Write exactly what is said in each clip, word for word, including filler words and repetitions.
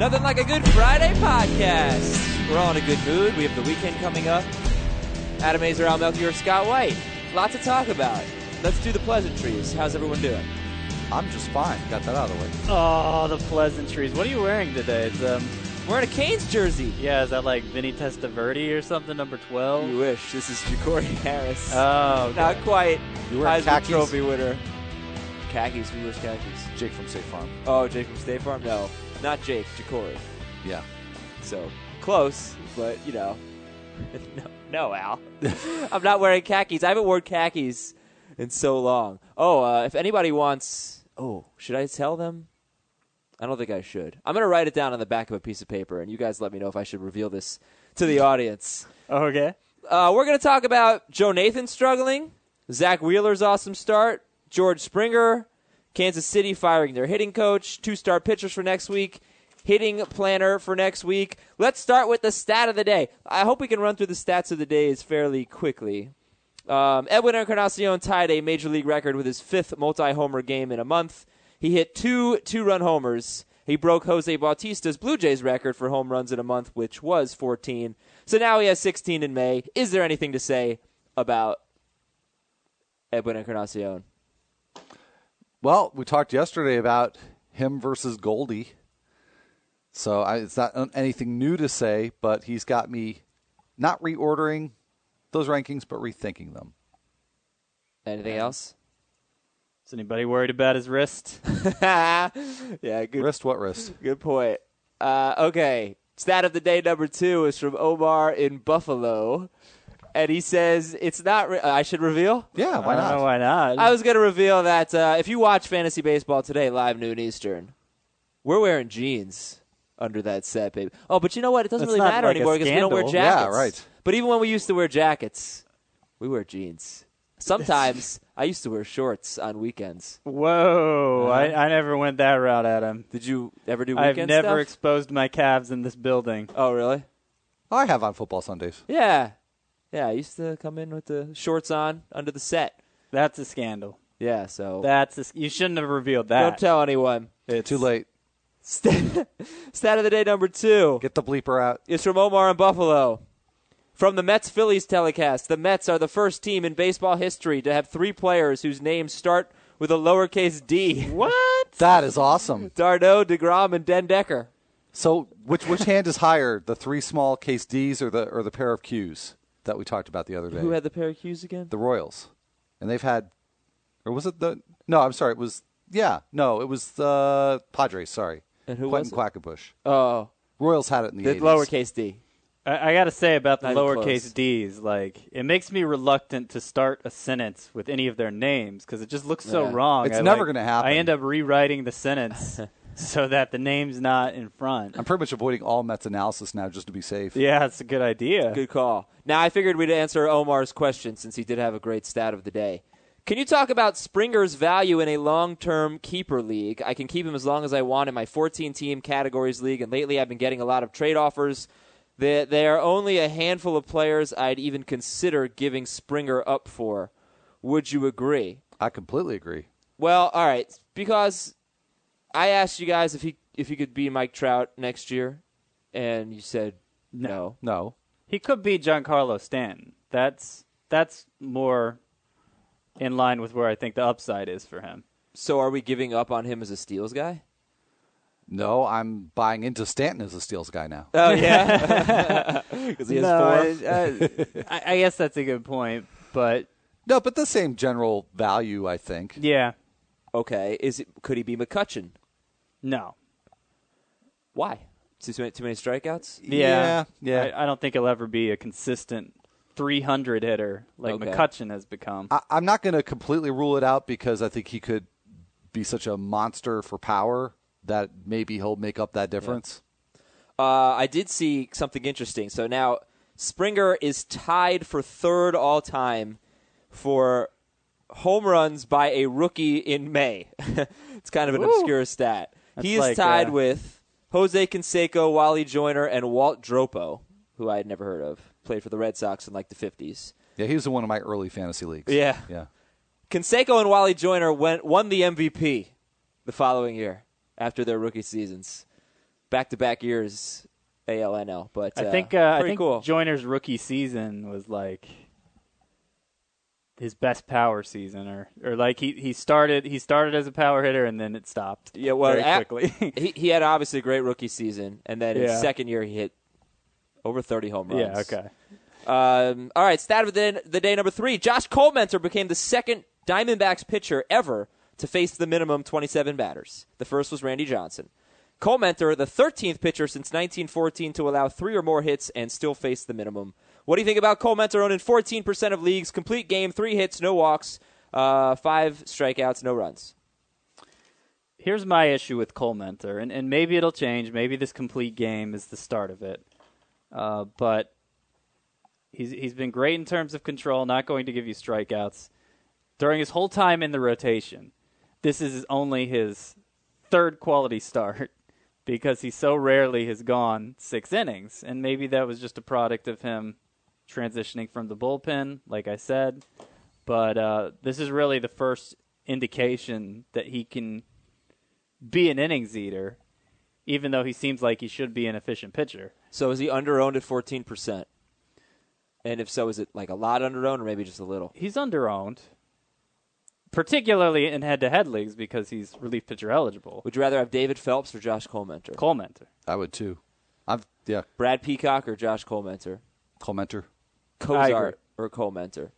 Nothing like a good Friday podcast. We're all in a good mood. We have the weekend coming up. Adam Azer, Al Melchior, Scott White. Lots to talk about. Let's do the pleasantries. How's everyone doing? I'm just fine. Got that out of the way. Oh, the pleasantries. What are you wearing today? It's, um, wearing a Canes jersey. Yeah, is that like Vinny Testaverde or something, number twelve? You wish. This is Ja'Cory Harris. Oh, okay. Not quite. You wearing Heisman khakis? Trophy winner. Khakis. Who wears khakis? Jake from State Farm. Oh, Jake from State Farm? No. Not Jake. Ja'Cory. Yeah. So, close, but, you know. no, no, Al. I'm not wearing khakis. I haven't worn khakis in so long. Oh, uh, if anybody wants... Oh, should I tell them? I don't think I should. I'm going to write it down on the back of a piece of paper, and you guys let me know if I should reveal this to the audience. Okay. Uh, we're going to talk about Joe Nathan struggling, Zach Wheeler's awesome start, George Springer, Kansas City firing their hitting coach, two-star pitchers for next week, hitting planner for next week. Let's start with the stat of the day. I hope we can run through the stats of the days fairly quickly. Um, Edwin Encarnacion tied a major league record with his fifth multi-homer game in a month. He hit two two-run homers. He broke Jose Bautista's Blue Jays record for home runs in a month, which was fourteen. So now he has sixteen in May. Is there anything to say about Edwin Encarnacion? Well, we talked yesterday about him versus Goldie. So I, it's not anything new to say, but he's got me not reordering those rankings, but rethinking them. Anything else? Is anybody worried about his wrist? yeah, good. Wrist? What wrist? Good point. Uh, okay, stat of the day number two is from Omar in Buffalo, and he says it's not. Re- I should reveal. Yeah, why I don't not? know why not. I was going to reveal that uh, if you watch Fantasy Baseball today, live noon Eastern, we're wearing jeans under that set, baby. Oh, but you know what? It doesn't That's really not matter like a anymore because we don't wear scandal. jackets. Yeah, right. But even when we used to wear jackets, we wear jeans. Sometimes I used to wear shorts on weekends. Whoa, Uh-huh. I, I never went that route, Adam. Did you ever do I've weekend never stuff? exposed my calves in this building. Oh, really? I have on football Sundays. Yeah. Yeah, I used to come in with the shorts on under the set. That's a scandal. Yeah, so That's a, you shouldn't have revealed that. don't tell anyone. It's Too late. Stat, stat of the day number two Get the bleeper out. is from Omar in Buffalo. From the Mets-Phillies telecast, the Mets are the first team in baseball history to have three players whose names start with a lowercase d. What? That is awesome. Darno, DeGrom, and Den Decker. So which which hand is higher, the three small case D's or the or the pair of Q's that we talked about the other day? Who had the pair of Qs again? The Royals. And they've had, or was it the, no, I'm sorry, it was, yeah, no, it was the Padres, sorry. And who Quentin was Quackenbush. Oh, Royals had it in the, the eighties. lowercase d. I, I got to say about the Not even lowercase close. d's, like, it makes me reluctant to start a sentence with any of their names because it just looks so Yeah. wrong. It's I, never like, gonna happen. I end up rewriting the sentence so that the name's not in front. I'm pretty much avoiding all Mets analysis now just to be safe. Yeah, it's a good idea. Good call. Now, I figured we'd answer Omar's question since he did have a great stat of the day. Can you talk about Springer's value in a long-term keeper league? I can keep him as long as I want in my fourteen-team categories league, and lately I've been getting a lot of trade offers. There, there are only a handful of players I'd even consider giving Springer up for. Would you agree? I completely agree. Well, all right, because I asked you guys if he if he could be Mike Trout next year, and you said no. No. He could be Giancarlo Stanton. That's that's more in line with where I think the upside is for him. So are we giving up on him as a steals guy? No, I'm buying into Stanton as a steals guy now. Oh, yeah? Because he has no, four? I, uh, I, I guess that's a good point, but No, but the same general value, I think. yeah, Okay. Is it? Could he be McCutcheon? no. Why? Too many, too many strikeouts? Yeah, yeah. I, I don't think he'll ever be a consistent three hundred hitter like Okay. McCutcheon has become. I, I'm not going to completely rule it out because I think he could be such a monster for power that maybe he'll make up that difference. Uh, I did see something interesting. So now Springer is tied for third all-time for home runs by a rookie in May. It's kind of an Ooh. obscure stat. That's He is like, tied uh, with Jose Canseco, Wally Joyner, and Walt Dropo, who I had never heard of. Played for the Red Sox in like the fifties. Yeah, he was in one of my early fantasy leagues. Yeah. Yeah. Canseco and Wally Joyner went, won the M V P the following year after their rookie seasons. back-to-back years A L N L. But I uh, think uh, I pretty think cool. Joyner's rookie season was like his best power season, or or like he, he started he started as a power hitter and then it stopped. Yeah, well, very at- quickly. he he had obviously a great rookie season, and then his Yeah. second year he hit over thirty home runs. yeah. Okay. Um, all right, stat of the day, the day number three. Josh Colmentor became the second Diamondbacks pitcher ever to face the minimum twenty-seven batters. The first was Randy Johnson. Colmentor, the thirteenth pitcher since nineteen fourteen to allow three or more hits and still face the minimum. What do you think about Colmentor owned in fourteen percent of leagues? Complete game, three hits, no walks, uh, five strikeouts, no runs. Here's my issue with Colmentor, and, and maybe it'll change. Maybe this complete game is the start of it. Uh, but he's he's been great in terms of control, not going to give you strikeouts. During his whole time in the rotation, this is only his third quality start because he so rarely has gone six innings. And maybe that was just a product of him transitioning from the bullpen, like I said. But uh, this is really the first indication that he can be an innings eater, even though he seems like he should be an efficient pitcher. So is he under-owned at fourteen percent? And if so, is it like a lot under-owned or maybe just a little? He's under-owned, particularly in head-to-head leagues because he's relief pitcher eligible. Would you rather have David Phelps or Josh Colmentor? Colmentor. I would too. I've yeah, Brad Peacock or Josh Colmentor? Colmentor. I Cozart agree. or Colmentor?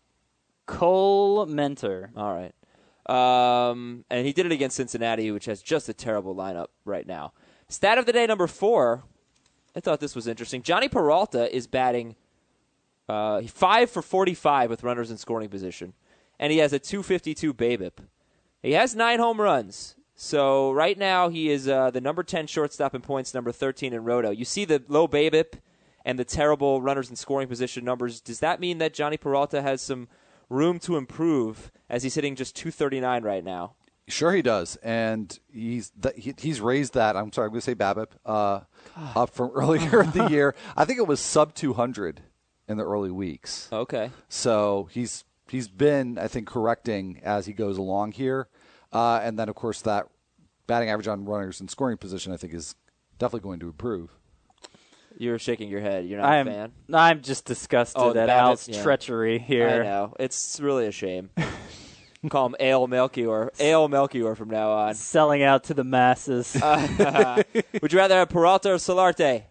Colmentor. All right. Um, and he did it against Cincinnati, which has just a terrible lineup right now. Stat of the day number four. I thought this was interesting. Johnny Peralta is batting uh, five for forty-five with runners in scoring position, and he has a two fifty-two BABIP. He has nine home runs. So right now he is uh, the number ten shortstop in points, number thirteen in Roto. You see the low BABIP and the terrible runners in scoring position numbers. Does that mean that Johnny Peralta has some room to improve as he's hitting just two thirty-nine right now? Sure, he does, and he's th- he, he's raised that. I'm sorry, I'm going to say BABIP uh, up from earlier in the year. I think it was sub two hundred in the early weeks. Okay. So he's he's been, I think, correcting as he goes along here, uh, and then of course that batting average on runners in scoring position, I think, is definitely going to improve. You're shaking your head. You're not I'm, a fan? I'm just disgusted Oh, at that Al's is- yeah. treachery here. I know. It's really a shame. Call him Ale Melchior. Ale Melchior from now on. Selling out to the masses. Uh, would you rather have Peralta or Solarte?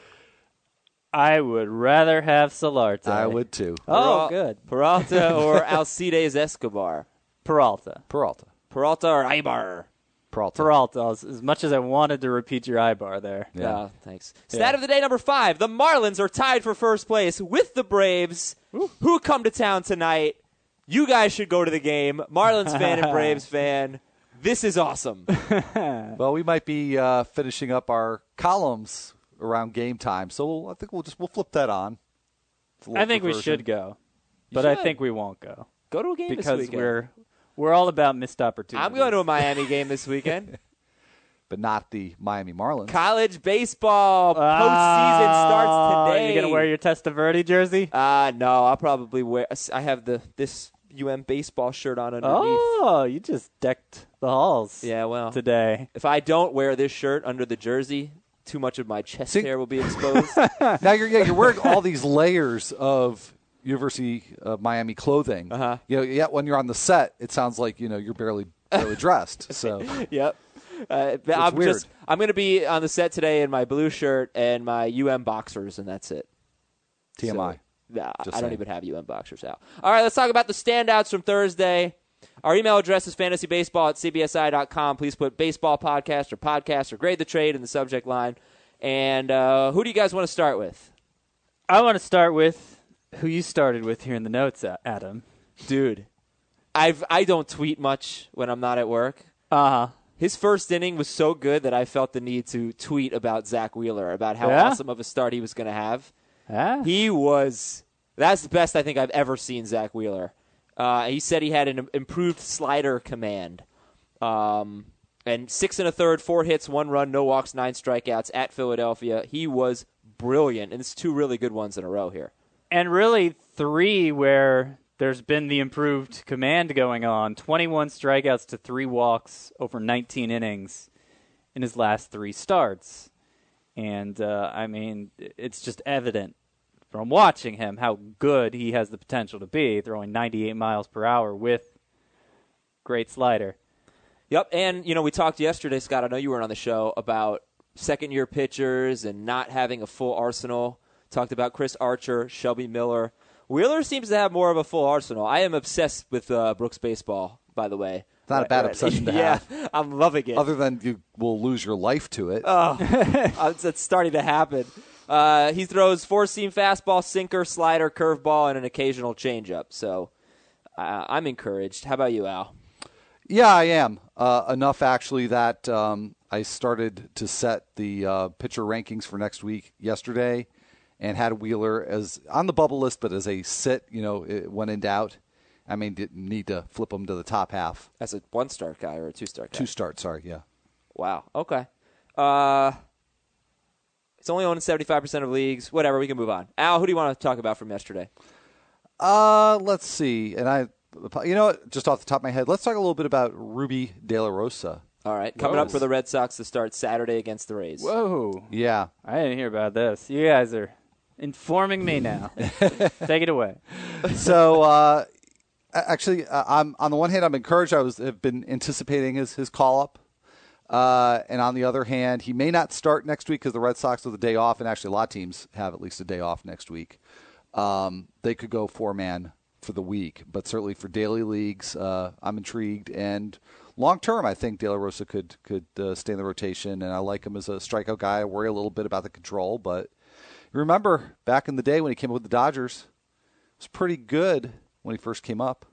I would rather have Solarte. I would too. Oh, Peral- good. Peralta or Alcides Escobar? Peralta. Peralta. Peralta or Ibar? Peralta. Peralta. As, as much as I wanted to repeat your I-bar there. Yeah. Oh, thanks. Yeah. Stat of the day number five. The Marlins are tied for first place with the Braves, who come to town tonight. You guys should go to the game. Marlins fan and Braves fan. This is awesome. Well, we might be uh, finishing up our columns around game time, so we'll, I think we'll just we'll flip that on. It's a little I think we diversion. should go, You but I should. think we won't go Go to a game this because weekend. we're we're all about missed opportunities. I'm going to a Miami game this weekend. but not the Miami Marlins. College baseball postseason starts today. Are you going to wear your Testaverde jersey? Uh, no, I'll probably wear. I have the this U M baseball shirt on underneath. Oh, you just decked the halls. Yeah, well, today. if I don't wear this shirt under the jersey, too much of my chest See- hair will be exposed. Now you're yeah, you're wearing all these layers of University of Miami clothing. Uh-huh. You know, yet when you're on the set, it sounds like you know you're barely barely dressed. So Yep. Uh, but I'm weird. just I'm going to be on the set today in my blue shirt and my U M boxers, and that's it. T M I. So, nah, Just I don't saying. even have U M boxers out. All right, let's talk about the standouts from Thursday. Our email address is fantasybaseball at c b s i dot com. Please put baseball podcast or podcast or grade the trade in the subject line. And uh, who do you guys want to start with? I want to start with who you started with here in the notes, A- Adam. Dude, I've, I don't tweet much when I'm not at work. Uh-huh. His first inning was so good that I felt the need to tweet about Zach Wheeler, about how Yeah? awesome of a start he was going to have. Ah. He was – that's the best I think I've ever seen Zach Wheeler. Uh, he said he had an improved slider command. Um, and six and a third, four hits, one run, no walks, nine strikeouts at Philadelphia. He was brilliant, and it's two really good ones in a row here. And really three where there's been the improved command going on. twenty-one strikeouts to three walks over nineteen innings in his last three starts. And, uh, I mean, it's just evident from watching him how good he has the potential to be, throwing ninety-eight miles per hour with great slider. Yep, and, you know, we talked yesterday, Scott, I know you weren't on the show, about second-year pitchers and not having a full arsenal. Talked about Chris Archer, Shelby Miller. Wheeler seems to have more of a full arsenal. I am obsessed with uh, Brooks baseball, by the way. It's not a bad obsession to yeah, have. I'm loving it. Other than you will lose your life to it. Oh, it's, it's starting to happen. Uh, he throws four-seam fastball, sinker, slider, curveball, and an occasional changeup. So uh, I'm encouraged. How about you, Al? Yeah, I am. Uh, enough, actually, that um, I started to set the uh, pitcher rankings for next week yesterday and had Wheeler as on the bubble list, but as a sit, you know, it, when in doubt. I mean, didn't need to flip him to the top half. As a one-star guy or a two-star guy? Two start, sorry, yeah. Wow. Okay. Uh, it's only owned in seventy-five percent of leagues. Whatever, we can move on. Al, who do you want to talk about from yesterday? Uh, let's see. And I, you know what, just off the top of my head, let's talk a little bit about Ruby De La Rosa. All right. Coming Whoa. up for the Red Sox to start Saturday against the Rays. Whoa. Yeah. I didn't hear about this. You guys are informing me now. Take it away. So, uh, actually, uh, I'm on the one hand, I'm encouraged. I was have been anticipating his his call up, uh, and on the other hand, he may not start next week because the Red Sox have the day off, and actually, a lot of teams have at least a day off next week. Um, they could go four man for the week, but certainly for daily leagues, uh, I'm intrigued. And long term, I think De La Rosa could could uh, stay in the rotation, and I like him as a strikeout guy. I worry a little bit about the control, but you remember back in the day when he came up with the Dodgers, it was pretty good when he first came up.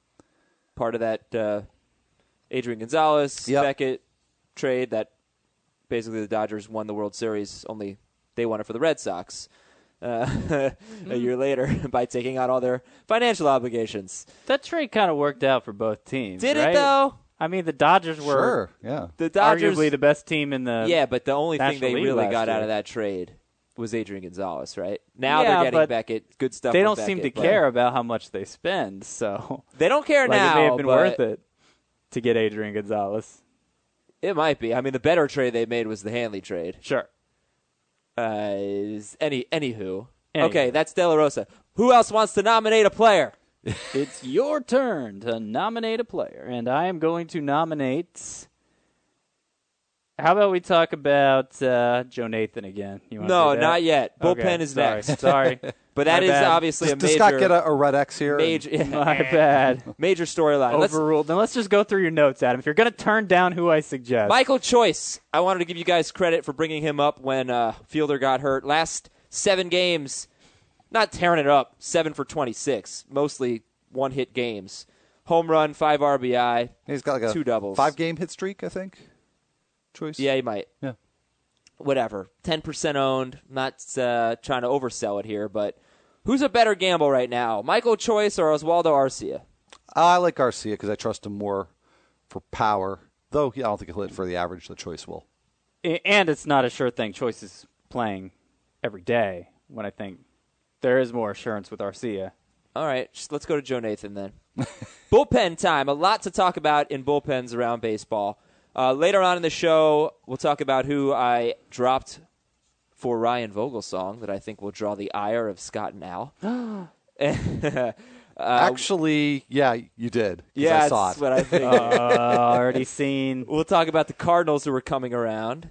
Part of that uh, Adrian Gonzalez, Yep. Beckett trade that basically the Dodgers won the World Series, only they won it for the Red Sox uh, a year later by taking out all their financial obligations. That trade kind of worked out for both teams. Did right? it, though? I mean, the Dodgers were Sure, yeah. The Dodgers, arguably the best team in the yeah, but the only thing National they League really last got year. out of that trade was Adrian Gonzalez, right? Now Yeah, they're getting but Beckett. Good stuff. They from don't seem to Beckett, but- care about how much they spend, so They don't care like, now. it may have been but worth it to get Adrian Gonzalez. It might be. I mean, the better trade they made was the Hanley trade. Sure. Uh, is any anywho. Anywho. Okay, that's De La Rosa. Who else wants to nominate a player? It's your turn to nominate a player, and I am going to nominate. How about we talk about uh, Joe Nathan again? You want No, to do that? not yet. Bullpen Okay, is sorry. next. Sorry, But that My is bad. obviously Does, a does major, Scott get a, a red X here? major, my bad. major storyline. Let's- Overruled. Then let's just go through your notes, Adam. If you're going to turn down who I suggest, Michael Choice. I wanted to give you guys credit for bringing him up when uh, Fielder got hurt. Last seven games, not tearing it up, seven for twenty-six, mostly one-hit games. Home run, five R B I. He's got like a Two doubles. five-game hit streak, I think. Choice. Yeah, he might. Yeah. Whatever. ten percent owned. Not uh, trying to oversell it here, but who's a better gamble right now, Michael Choice or Oswaldo Arcia? I like Garcia because I trust him more for power. Though he, I don't think he'll hit for the average. The Choice will. A- and it's not a sure thing. Choice is playing every day. When I think there is more assurance with Arcia. All right, just let's go to Joe Nathan then. Bullpen time. A lot to talk about in bullpens around baseball. Uh, later on in the show, we'll talk about who I dropped for Ryan Vogelsong that I think will draw the ire of Scott and Al. uh, Actually, yeah, you did. 'cause yeah, I saw that's it. what I think. Uh, already seen. We'll talk about the Cardinals who are coming around.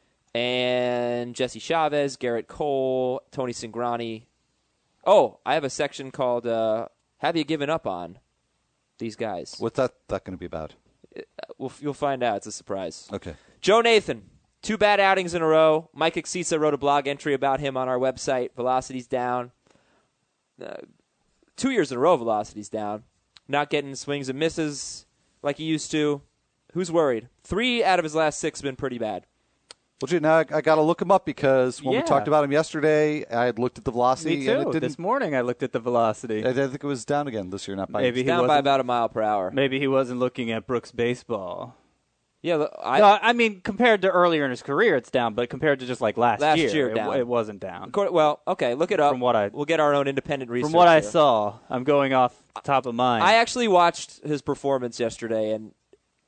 And Jesse Chavez, Garrett Cole, Tony Cingrani. Oh, I have a section called uh, Have You Given Up On These Guys? What's that, that going to be about? We'll, you'll find out. It's a surprise. Okay. Joe Nathan, two bad outings in a row. Mike Exisa wrote a blog entry about him on our website. Velocity's down. Uh, two years in a row, velocity's down. Not getting swings and misses like he used to. Who's worried? Three out of his last six have been pretty bad. Well, gee, now I, I got to look him up because when Yeah. we talked about him yesterday, I had looked at the velocity. Me And it too. didn't, This morning I looked at the velocity. I, I think it was down again this year, not by Maybe he Down by wasn't- about a mile per hour. Maybe he wasn't looking at Brooks baseball. Yeah, look, I, no, I mean compared to earlier in his career, it's down. But compared to just like last, Last year, year, it, down. it wasn't down. Accord- well, okay, look it up. From what I- we'll get our own independent research. From what I here. saw, I'm going off the top of mind. I actually watched his performance yesterday, and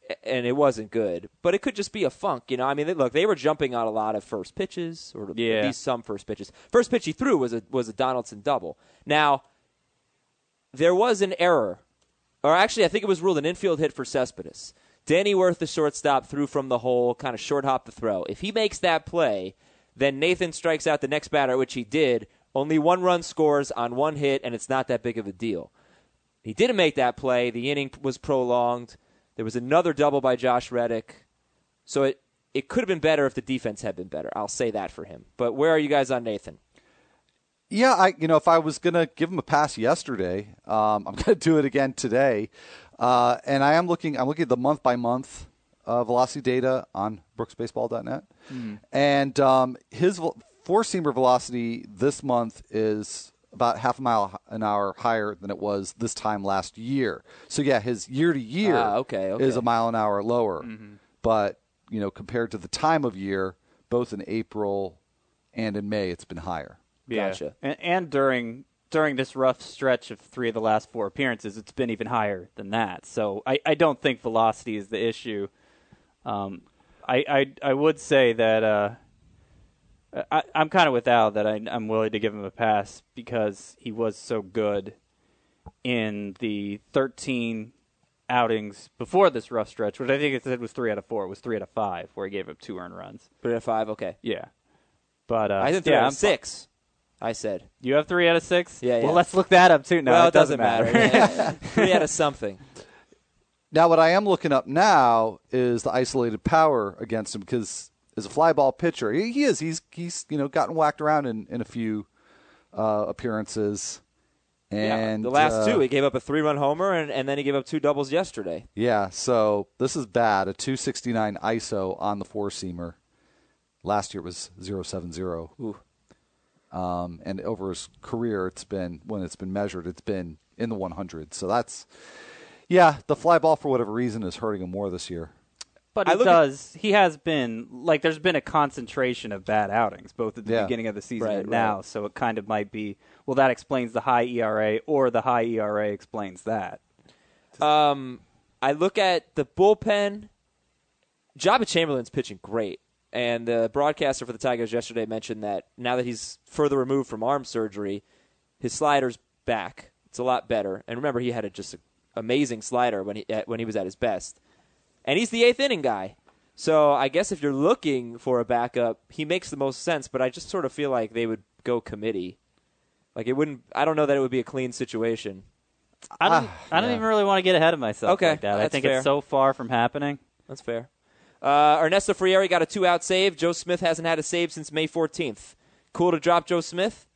and it wasn't good. But it could just be a funk, you know. I mean, they, look, they were jumping on a lot of first pitches, or Yeah. at least some first pitches. First pitch he threw was a was a Donaldson double. Now, there was an error, or actually, I think it was ruled an infield hit for Cespedes. Danny Wirth, the shortstop, threw from the hole, kind of short hop the throw. If he makes that play, then Nathan strikes out the next batter, which he did. Only one run scores on one hit, and it's not that big of a deal. He didn't make that play. The inning was prolonged. There was another double by Josh Reddick. So it, it could have been better if the defense had been better. I'll say that for him. But where are you guys on Nathan? Yeah, I you know if I was gonna give him a pass yesterday, um, I'm gonna do it again today, uh, and I am looking. I'm looking at the month by month uh, velocity data on brooks baseball dot net, mm-hmm. and um, his four seamer velocity this month is about half a mile an hour higher than it was this time last year. So yeah, his year to year ah, okay, okay. is a mile an hour lower, mm-hmm. but you know compared to the time of year, both in April and in May, it's been higher. Yeah. Gotcha. And, and during during this rough stretch of three of the last four appearances, it's been even higher than that. So I, I don't think velocity is the issue. Um, I, I I would say that uh, I, I'm kind of with Al that I, I'm willing to give him a pass because he was so good in the thirteen outings before this rough stretch, which I think it said was three out of four. It was three out of five where he gave up two earned runs. Three out of five, okay. Yeah. But uh, I think three yeah, out I'm of six, I said. You have three out of six? Yeah, yeah. Well, let's look that up, too. No, well, it doesn't, doesn't matter. matter. Three out of something. Now, what I am looking up now is the isolated power against him because as a fly ball pitcher, he, he is. He's he's you know gotten whacked around in, in a few uh, appearances. And yeah, the last uh, two, he gave up a three-run homer, and, and then he gave up two doubles yesterday. Yeah, so this is bad. A two sixty-nine I S O on the four-seamer. Last year it was zero seventy. Ooh. Um, and over his career, it's been when it's been measured, it's been in the one hundreds. So that's, yeah, the fly ball for whatever reason is hurting him more this year. But I he look does. He has been, like, there's been a concentration of bad outings, both at the Yeah. beginning of the season Right, and now. right. So it kind of might be, well, that explains the high E R A, or the high E R A explains that. Um, I look at the bullpen. Jabba Chamberlain's pitching great. And the broadcaster for the Tigers yesterday mentioned that now that he's further removed from arm surgery, his slider's back. It's a lot better. And remember, he had a just a, amazing slider when he when he was at his best. And he's the eighth inning guy. So I guess if you're looking for a backup, he makes the most sense. But I just sort of feel like they would go committee. Like it wouldn't. I don't know that it would be a clean situation. I don't, Ah, I don't yeah. even really want to get ahead of myself Okay, like that. I that's think fair. it's so far from happening. That's fair. Uh, Ernesto Frieri got a two-out save. Joe Smith hasn't had a save since May fourteenth. Cool to drop Joe Smith?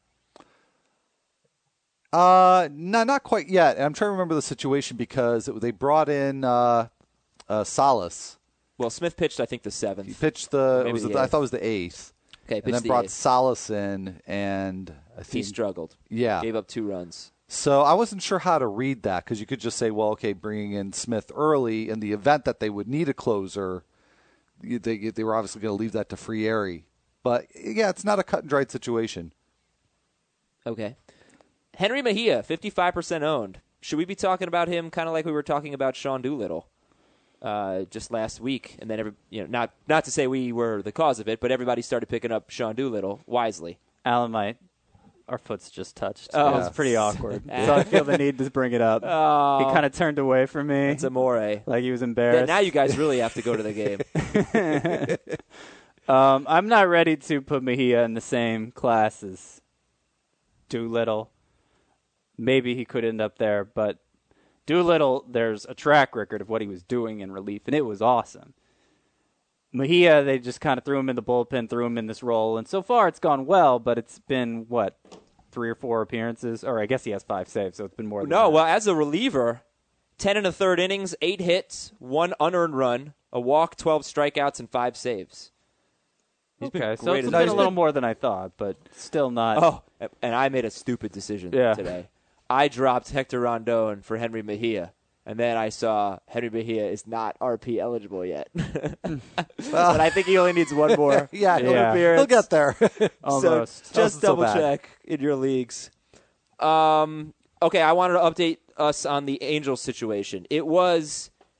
Uh, no, not quite yet. And I'm trying to remember the situation because it, they brought in uh, uh, Salas. Well, Smith pitched, I think, the He seventh. pitched the, Maybe it was the the I eighth. thought it was the eighth. Okay, And pitched then the brought eighth. Salas in, and I He think struggled. Yeah. Gave up two runs. So I wasn't sure how to read that because you could just say, well, okay, bringing in Smith early in the event that they would need a closer, you- they they were obviously going to leave that to Frieri. But yeah, it's not a cut and dried situation. Okay. Henry Mejia, fifty-five percent owned. Should we be talking about him kind of like we were talking about Sean Doolittle uh, just last week? And then, every, you know, not not to say we were the cause of it, but everybody started picking up Sean Doolittle wisely. Alan, my our foot's just touched. Oh. It was pretty awkward. So I feel the need to bring it up. Oh. He kind of turned away from me. It's amore. Like he was Yeah, embarrassed. now you guys really have to go to the game. Um, I'm not ready to put Mejia in the same class as Doolittle. Maybe he could end up there, but Doolittle, there's a track record of what he was doing in relief, and it was awesome. Mejia, they just kind of threw him in the bullpen, threw him in this role, and so far it's gone well, but it's been, what, three or four appearances? Or I guess he has five saves, so it's been more than No, that. well, as a reliever, ten and a third innings, eight hits, one unearned run, a walk, twelve strikeouts, and five saves. He's been Okay, so great it's as been a a little more than I thought, but still not. Oh, and I made a stupid decision Yeah. today. I dropped Hector Rondon for Henry Mejia, and then I saw Henry Mejia is not R P eligible yet. But I think he only needs one more. Yeah, he'll, Yeah. he'll get there. Almost. So just Wasn't so double bad. check in your leagues. Um, okay, I wanted to update us on the Angels situation. It was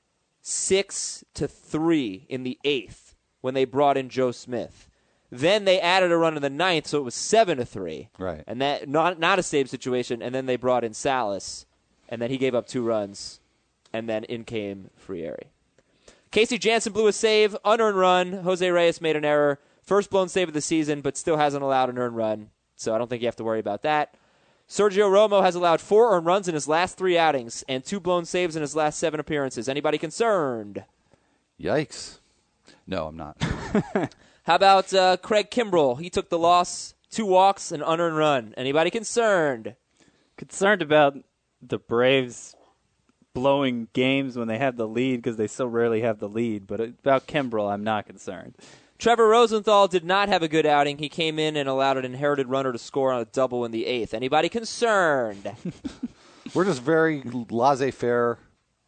six to three in the eighth when they brought in Joe Smith. Then they added a run in the ninth, so it was seven to three. Right. And that not not a save situation. And then they brought in Salas, and then he gave up two runs, and then in came Frieri. Casey Jansen blew a save, unearned run. Jose Reyes made an error. First blown save of the season, but still hasn't allowed an earned run. So I don't think you have to worry about that. Sergio Romo has allowed four earned runs in his last three outings and two blown saves in his last seven appearances. Anybody concerned? Yikes. No, I'm not. How about uh, Craig Kimbrell? He took the loss, two walks, an unearned run. Anybody concerned? Concerned about the Braves blowing games when they have the lead because they so rarely have the lead. But about Kimbrell, I'm not concerned. Trevor Rosenthal did not have a good outing. He came in and allowed an inherited runner to score on a double in the eighth. Anybody concerned? We're just very laissez-faire,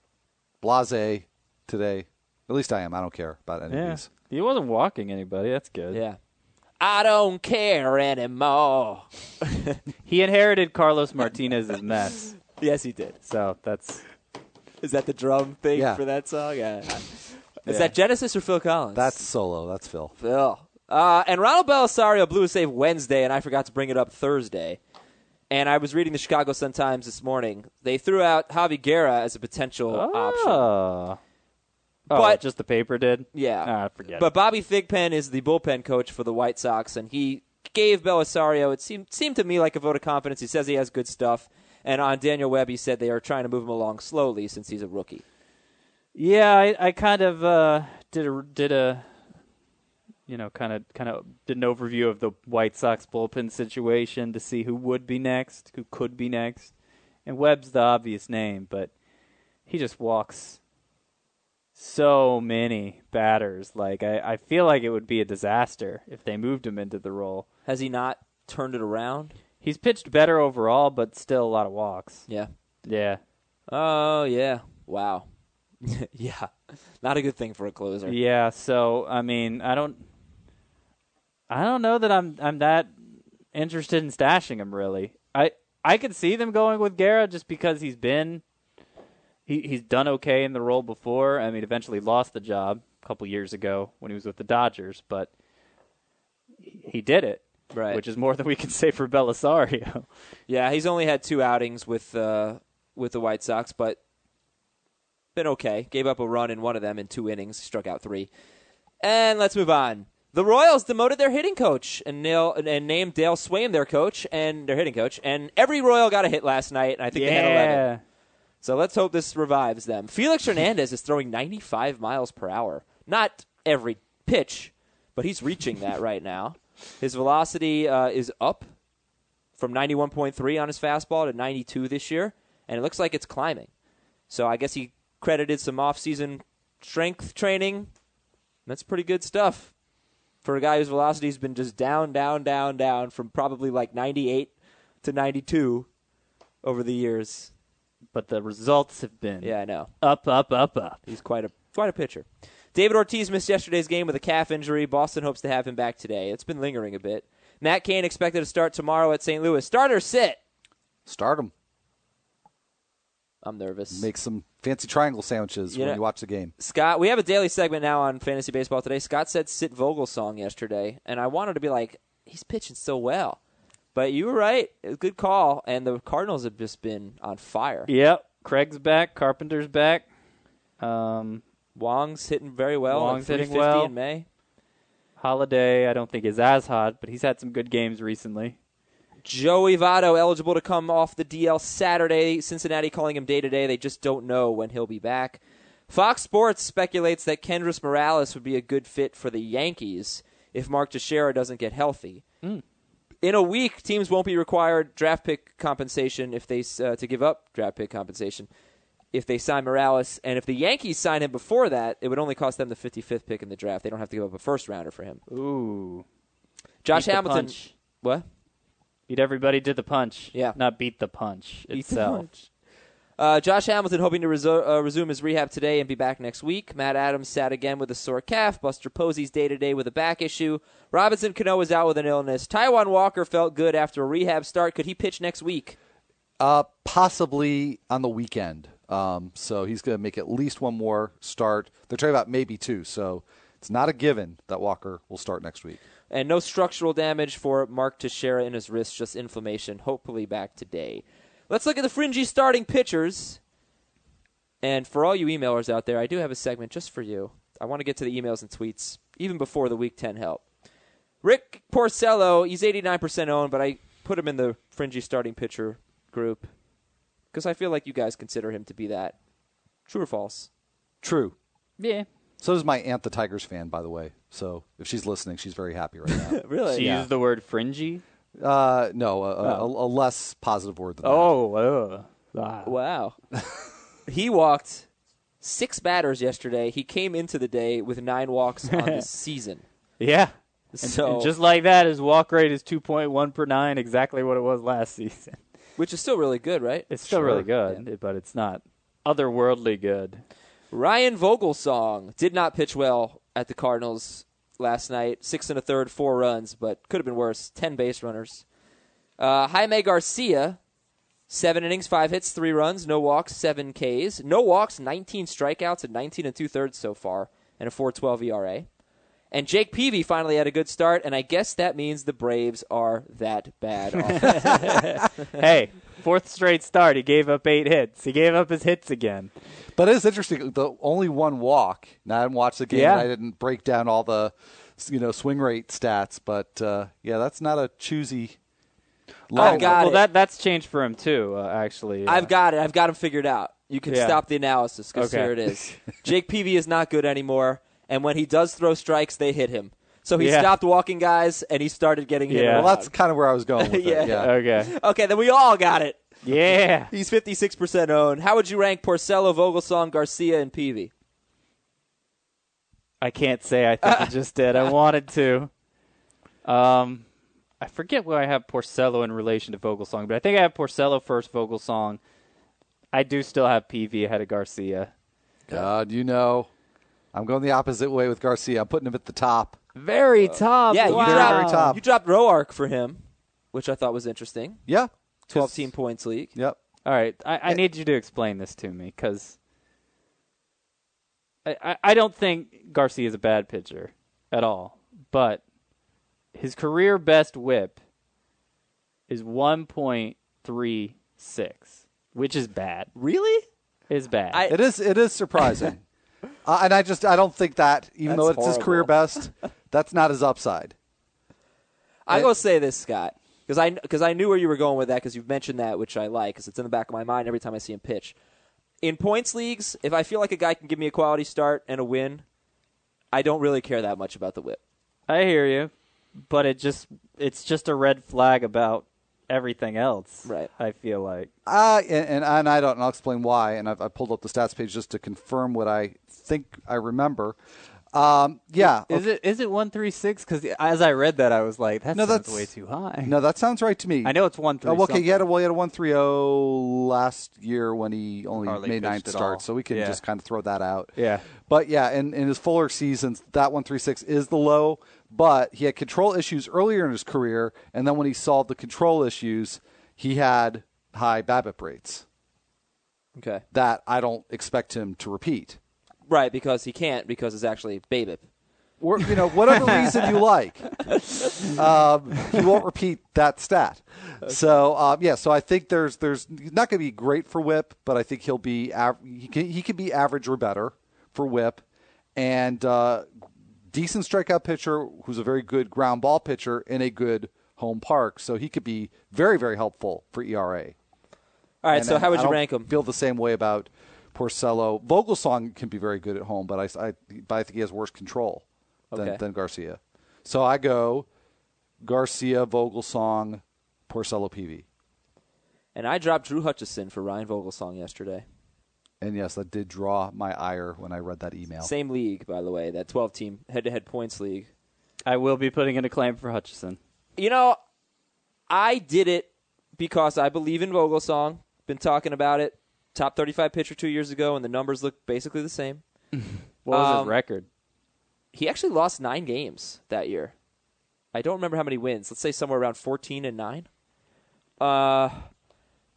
blasé today. At least I am. I don't care about any Yeah. of these. He wasn't walking anybody. That's good. Yeah. I don't care anymore. He inherited Carlos Martinez's mess. Yes, he did. So that's... Is that the drum thing Yeah. for that song? Yeah. Is Yeah. that Genesis or Phil Collins? That's solo. That's Phil. Phil. Uh, and Ronald Belisario blew a save Wednesday, and I forgot to bring it up Thursday. And I was reading the Chicago Sun-Times this morning. They threw out Javi Guerra as a potential option. Oh. Oh, But- just the paper did? Yeah. Ah, forget But it. Bobby Thigpen is the bullpen coach for the White Sox, and he gave Belisario, it seemed, seemed to me like a vote of confidence. He says he has good stuff. And on Daniel Webb, he said they are trying to move him along slowly since he's a rookie. Yeah, I, I kind of uh, did a did a you know kind of kind of did an overview of the White Sox bullpen situation to see who would be next, who could be next, and Webb's the obvious name, but he just walks so many batters. Like I, I feel like it would be a disaster if they moved him into the role. Has he not turned it around? He's pitched better overall, but still a lot of walks. Yeah. Yeah. Oh, yeah. Wow. Yeah. Not a good thing for a closer. Yeah, so I mean, I don't I don't know that I'm I'm that interested in stashing him really. I I could see them going with Guerra just because he's been he he's done okay in the role before. I mean, eventually lost the job a couple years ago when he was with the Dodgers, but he did it. Right. Which is more than we can say for Belisario. Yeah, he's only had two outings with uh, with the White Sox, but been okay. Gave up a run in one of them in two innings, struck out three. And let's move on. The Royals demoted their hitting coach and, nail, and named Dale Swaim their coach and their hitting coach. And every Royal got a hit last night, and I think yeah. they had eleven. So let's hope this revives them. Felix Hernandez is throwing ninety-five miles per hour. Not every pitch, but he's reaching that right now. His velocity uh, is up from ninety-one point three on his fastball to ninety-two this year, and it looks like it's climbing. So I guess he credited some off-season strength training. That's pretty good stuff for a guy whose velocity's been just down, down, down, down from probably like ninety-eight to ninety-two over the years. But the results have been Yeah, I know. up, up, up, up. He's quite a quite a pitcher. David Ortiz missed yesterday's game with a calf injury. Boston hopes to have him back today. It's been lingering a bit. Matt Cain expected to start tomorrow at Saint Louis. Start or sit? Start him. I'm nervous. Make some fancy triangle sandwiches You when know- you watch the game. Scott, we have a daily segment now on Fantasy Baseball Today. Scott said sit Vogelsong yesterday, and I wanted to be like, he's pitching so well. But you were right. It was a good call, and the Cardinals have just been on fire. Yep. Craig's back. Carpenter's back. Um, Wong's hitting very well. Wong's like hitting three fifty well. in May. Holiday, I don't think is as hot, but he's had some good games recently. Joey Votto eligible to come off the D L Saturday. Cincinnati calling him day-to-day. They just don't know when he'll be back. Fox Sports speculates that Kendrys Morales would be a good fit for the Yankees if Mark Teixeira doesn't get healthy. Mm. In a week, teams won't be required draft pick compensation if they uh, to give up draft pick compensation if they sign Morales. And if the Yankees sign him before that, it would only cost them the fifty-fifth pick in the draft. They don't have to give up a first-rounder for him. Ooh. Josh Beat the Hamilton. punch. What? Beat everybody to the punch. Yeah. Not beat the punch Beat the itself. punch. Uh, Josh Hamilton hoping to resu- uh, resume his rehab today and be back next week. Matt Adams sat again with a sore calf. Buster Posey's day-to-day with a back issue. Robinson Cano is out with an illness. Taijuan Walker felt good after a rehab start. Could he pitch next week? Uh, possibly on the weekend. Um, so he's going to make at least one more start. They're talking about maybe two, so it's not a given that Walker will start next week. And no structural damage for Mark Teixeira in his wrist, just inflammation, hopefully back today. Let's look at the fringy starting pitchers. And for all you emailers out there, I do have a segment just for you. I want to get to the emails and tweets even before the Week ten help. Rick Porcello, he's eighty-nine percent owned, but I put him in the fringy starting pitcher group because I feel like you guys consider him to be that. True or false? True. Yeah. So does my aunt, the Tigers fan, by the way. So if she's listening, she's very happy right now. Really? She Yeah. used the word fringy? uh, no, a, a, Oh. a less positive word than Oh, uh, ah. Wow. He walked six batters yesterday. He came into the day with nine walks on the season. Yeah. And, So, and just like that, his walk rate is two point one per nine, exactly what it was last season. which is still really good, right? It's still Sure. really good, but it's not otherworldly good. Ryan Vogelsong did not pitch well at the Cardinals last night. Six and a third, four runs, but could have been worse. Ten base runners. Uh, Jaime Garcia, seven innings, five hits, three runs, no walks, seven Ks. No walks, nineteen strikeouts, and nineteen and two-thirds so far, and a four twelve E R A. And Jake Peavy finally had a good start, and I guess that means the Braves are that bad. Hey, fourth straight start. He gave up eight hits. He gave up his hits again. But it is interesting. The only one walk. Now I didn't watch the game. Yeah. And I didn't break down all the, you know, swing rate stats. But uh, yeah, that's not a choosy. I've got well, it. that that's changed for him too. Uh, actually, uh, I've got it. I've got him figured out. You can Yeah. stop the analysis because Okay. here it is. Jake Peavy is not good anymore, and when he does throw strikes, they hit him. So he Yeah. stopped walking guys, and he started getting hit. Yeah. Well, that's kind of where I was going with Yeah. it. Yeah. okay. Okay, then we all got it. Yeah. He's fifty-six percent owned. How would you rank Porcello, Vogelsong, Garcia, and Peavy? I can't say. I think I just did. I wanted to. Um, I forget where I have Porcello in relation to Vogelsong, but I think I have Porcello first, Vogelsong. I do still have Peavy ahead of Garcia. God, you know, I'm going the opposite way with Garcia. I'm putting him at the top. Very top. Yeah, you wow. Very, dropped, very top. you dropped Roark for him, which I thought was interesting. Yeah. twelve-team points league. Yep. All right, I, I need you to explain this to me because I, I, I don't think Garcia is a bad pitcher at all, but his career best whip is one point three six, which is bad. Really? Is bad. I- It is. It is surprising, uh, and I just I don't think that even That's though it's his career horrible. best, that's not his upside. I And- will say this, Scott, because I because I knew where you were going with that because you've mentioned that, which I like because it's in the back of my mind every time I see him pitch. In points leagues, if I feel like a guy can give me a quality start and a win, I don't really care that much about the whip. I hear you, but it just it's just a red flag about everything else. Right. I feel like. Uh, and, and and I don't. And I'll explain why. And I've, I pulled up the stats page just to confirm what I think I remember. Um, yeah. Is it is it one three six? Because as I read that, I was like, that No, sounds that's- way too high. No, that sounds right to me. I know it's one three. Oh, okay, he had a well, he had a one three zero last year when he only Hardly made nine pitched at starts, all. so we can Yeah. just kind of throw that out. Yeah. But yeah, in, in his fuller seasons, that one three six is the low. But he had control issues earlier in his career, and then when he solved the control issues, he had high BABIP rates Okay. that I don't expect him to repeat. Right, because he can't because it's actually BABIP. Or you know, whatever reason you like, um, he won't repeat that stat. So um, yeah, so I think there's there's he's not going to be great for whip, but I think he'll be av- he can he can be average or better for whip, and uh, decent strikeout pitcher who's a very good ground ball pitcher in a good home park. So he could be very very helpful for E R A. All right, And so how would I you don't rank him? Feel the same way about Porcello. Vogelsong can be very good at home, but I, I, but I think he has worse control than, Okay. than Garcia. So I go Garcia, Vogelsong, Porcello, Peavy. And I dropped Drew Hutchison for Ryan Vogelsong yesterday. And yes, that did draw my ire when I read that email. Same league, by the way, that twelve-team head-to-head points league. I will be putting in a claim for Hutchison. You know, I did it because I believe in Vogelsong. Been talking about it. Top thirty-five pitcher two years ago, and the numbers look basically the same. What was Um, his record? He actually lost nine games that year. I don't remember how many wins. Let's say somewhere around fourteen and nine. Uh,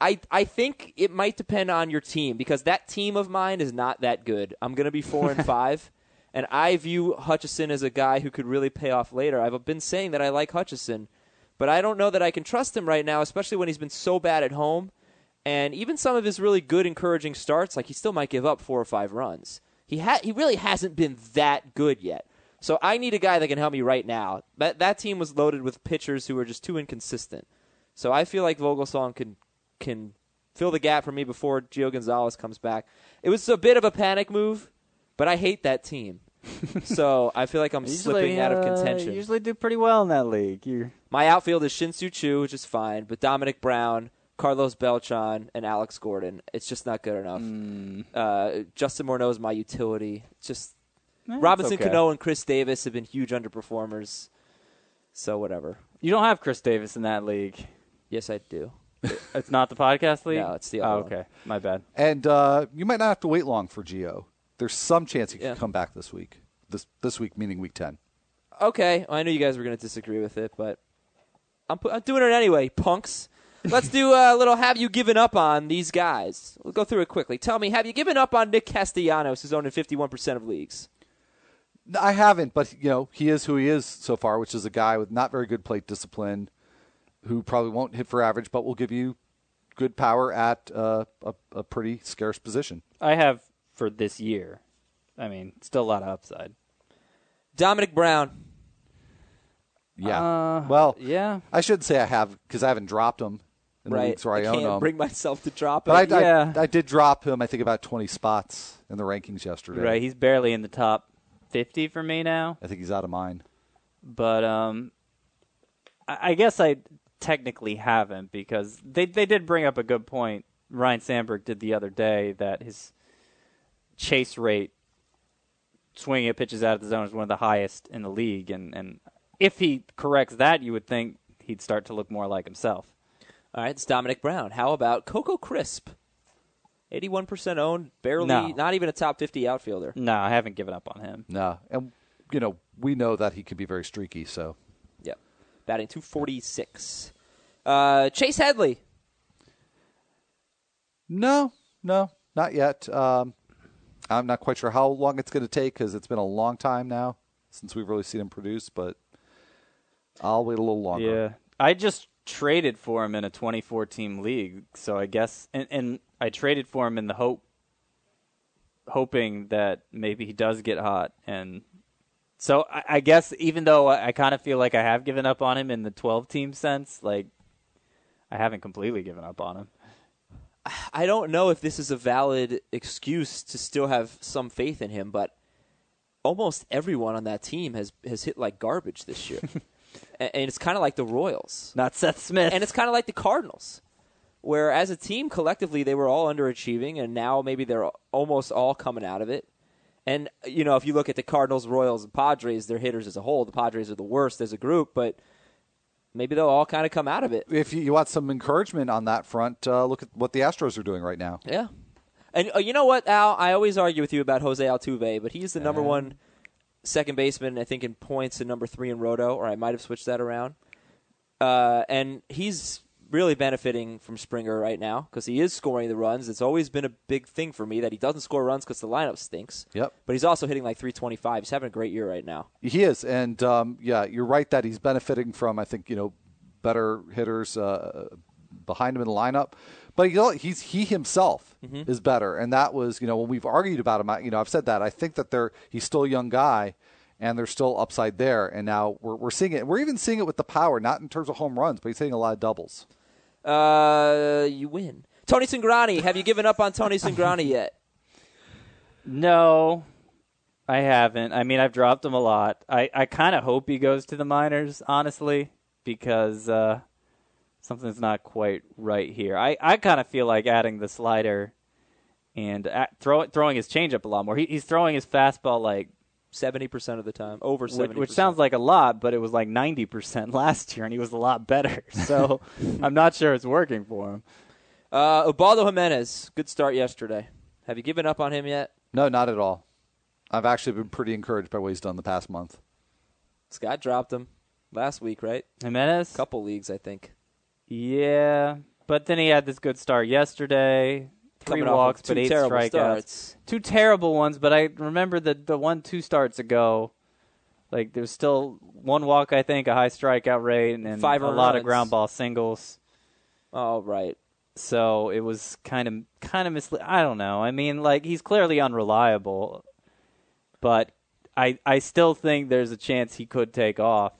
I, I think it might depend on your team because that team of mine is not that good. I'm going to be four and five, and I view Hutchison as a guy who could really pay off later. I've been saying that I like Hutchison, but I don't know that I can trust him right now, especially when he's been so bad at home. And even some of his really good, encouraging starts, like he still might give up four or five runs. He ha- he really hasn't been that good yet. So I need a guy that can help me right now. That that team was loaded with pitchers who were just too inconsistent. So I feel like Vogelsong can can fill the gap for me before Gio Gonzalez comes back. It was a bit of a panic move, but I hate that team. So I feel like I'm usually, slipping out of uh, contention. You usually do pretty well in that league. You're... My outfield is Shin-Soo Choo, which is fine, but Dominic Brown, Carlos Beltran, and Alex Gordon. It's just not good enough. Mm. Uh, Justin Morneau is my utility. It's just Eh, Robinson okay. Cano and Chris Davis have been huge underperformers. So whatever. You don't have Chris Davis in that league. Yes, I do. It's not the podcast league? No, it's the other Oh, one. okay. My bad. And uh, you might not have to wait long for Gio. There's some chance he Yeah. can come back this week. This this week, meaning week ten. Okay, well, I knew you guys were going to disagree with it, but I'm, pu- I'm doing it anyway, punks. Let's do a little have you given up on these guys. We'll go through it quickly. Tell me, have you given up on Nick Castellanos, who's owned in fifty-one percent of leagues? No, I haven't, but you know he is who he is so far, which is a guy with not very good plate discipline, who probably won't hit for average, but will give you good power at uh, a, a pretty scarce position. I have for this year. I mean, still a lot of upside. Dominic Brown. Yeah. Uh, well, yeah. I shouldn't say I have because I haven't dropped him in the Right. leagues where I, I own can't him. bring myself to drop it. But I, Yeah. I, I did drop him, I think, about twenty spots in the rankings yesterday. Right. He's barely in the top fifty for me now. I think he's out of mine. But um, I, I guess I technically haven't because they they did bring up a good point. Ryan Sandberg did the other day that his chase rate, swinging at pitches out of the zone, is one of the highest in the league. And, and if he corrects that, you would think he'd start to look more like himself. All right, it's Dominic Brown. How about Coco Crisp? eighty-one percent owned, barely, No. not even a top fifty outfielder. No, I haven't given up on him. No. And, you know, we know that he can be very streaky, so. Yep. Batting two forty-six. Uh, Chase Headley. No, no, not yet. Um, I'm not quite sure how long it's going to take because it's been a long time now since we've really seen him produce, but I'll wait a little longer. Yeah. I just traded for him in a twenty-four team league, so I guess and, and I traded for him in the hope hoping that maybe he does get hot, and so I, I guess even though I, I kind of feel like I have given up on him in the twelve team sense, like I haven't completely given up on him. I don't know if this is a valid excuse to still have some faith in him, but almost everyone on that team has, has hit like garbage this year. and, and it's kind of like the Royals. Not Seth Smith. And it's kind of like the Cardinals, where as a team, collectively, they were all underachieving, and now maybe they're almost all coming out of it. And, you know, if you look at the Cardinals, Royals, and Padres, their hitters as a whole, the Padres are the worst as a group, but maybe they'll all kind of come out of it. If you, you want some encouragement on that front, uh, look at what the Astros are doing right now. Yeah. And uh, you know what, Al? I always argue with you about Jose Altuve, but he's the number one second baseman, I think, in points and number three in Roto, or I might have switched that around. Uh, and he's really benefiting from Springer right now because he is scoring the runs. It's always been a big thing for me that he doesn't score runs because the lineup stinks. Yep. But he's also hitting like three twenty-five. He's having a great year right now. He is, and um, yeah, you're right that he's benefiting from, I think, you know, better hitters uh, behind him in the lineup. But you know, he's he himself mm-hmm. is better, and that was, you know, when we've argued about him, I, you know, I've said that I think that they're he's still a young guy, and there's still upside there, and now we're we're seeing it. We're even seeing it with the power, not in terms of home runs, but he's hitting a lot of doubles. Uh, you win. Tony Cingrani, have you given up on Tony Cingrani yet? No, I haven't. I mean, I've dropped him a lot. I, I kind of hope he goes to the minors, honestly, because uh, something's not quite right here. I, I kind of feel like adding the slider and at, throw, throwing his changeup a lot more. He, he's throwing his fastball like seventy percent of the time, over seventy percent. Which, which sounds like a lot, but it was like ninety percent last year, and he was a lot better. So I'm not sure it's working for him. Uh, Ubaldo Jimenez, good start yesterday. Have you given up on him yet? No, not at all. I've actually been pretty encouraged by what he's done the past month. Scott dropped him last week, right? Jimenez? Couple leagues, I think. Yeah, But then he had this good start yesterday. Three Coming off walks, of two but eight terrible strikeouts. starts. Two terrible ones, but I remember the the one two starts ago. Like there's still one walk, I think, a high strikeout rate, and, and Five a earned lot runs. of ground ball singles. Oh, right. So it was kind of kind of misleading. I don't know. I mean, like he's clearly unreliable, but I I still think there's a chance he could take off.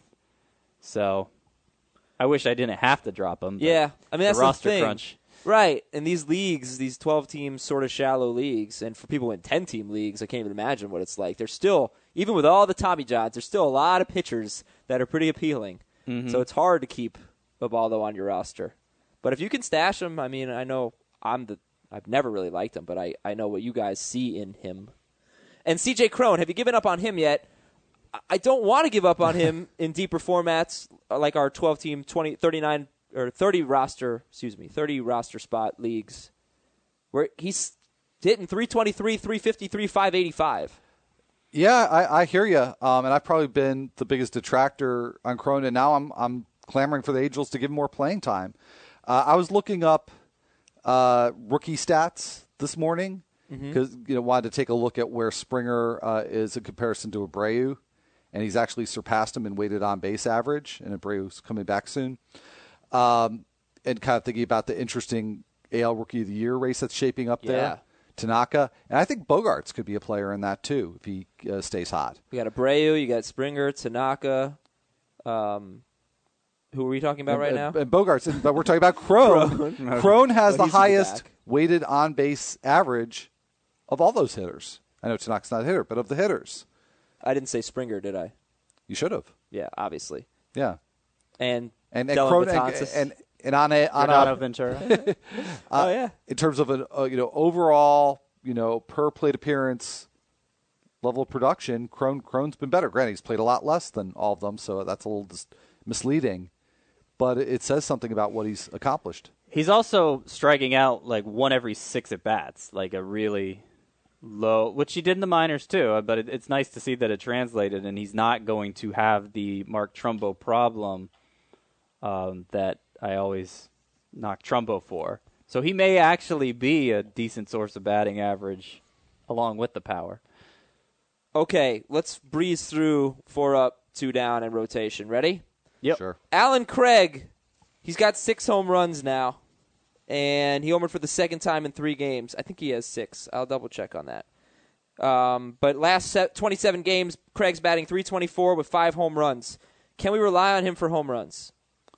So I wish I didn't have to drop him. but Yeah, I mean that's the roster the thing. crunch. Right, in these leagues, these twelve-team sort of shallow leagues, and for people in ten-team leagues, I can't even imagine what it's like. There's still, even with all the Tommy Johns, there's still a lot of pitchers that are pretty appealing. Mm-hmm. So it's hard to keep Ubaldo on your roster. But if you can stash him, I mean, I know I'm the I've never really liked him, but I, I know what you guys see in him. And C J Cron, have you given up on him yet? I- I don't want to give up on him in deeper formats like our twelve-team, twenty, thirty-nine or thirty roster, excuse me, thirty roster spot leagues, where he's hitting three twenty-three, three fifty-three, five eighty-five. Yeah, I, I hear you. Um, and I've probably been the biggest detractor on Cron, and now I'm I'm clamoring for the Angels to give him more playing time. Uh, I was looking up uh, rookie stats this morning because mm-hmm. you know wanted to take a look at where Springer uh, is in comparison to Abreu, and he's actually surpassed him in weighted on base average, and Abreu's coming back soon. Um, and kind of thinking about the interesting A L Rookie of the Year race that's shaping up there. Yeah. Tanaka. And I think Bogarts could be a player in that, too, if he uh, stays hot. You got Abreu, you got Springer, Tanaka. Um, who are we talking about right and, now? And Bogarts. And, but we're talking about Cron. Cron. Cron has Oh, the he's gonna be highest back. weighted on-base average of all those hitters. I know Tanaka's not a hitter, but of the hitters. I didn't say Springer, did I? You should have. Yeah, obviously. Yeah. And And and, Dylan Cron, and, Betances. and and on a on Renato a Ventura. uh, oh, yeah. in terms of an uh, you know overall you know per plate appearance level of production, Cron Cron's been better. Granted, he's played a lot less than all of them, so that's a little dis- misleading. But it, it says something about what he's accomplished. He's also striking out like one every six at bats, like a really low, which he did in the minors too. But it, it's nice to see that it translated, and he's not going to have the Mark Trumbo problem um, that I always knock Trumbo for. So he may actually be a decent source of batting average along with the power. Okay, let's breeze through four up, two down, and rotation. Ready? Yep. Sure. Alan Craig, he's got six home runs now, and he homered for the second time in three games. I think he has six. I'll double check on that. Um, but last set, twenty-seven games, Craig's batting three twenty-four with five home runs. Can we rely on him for home runs?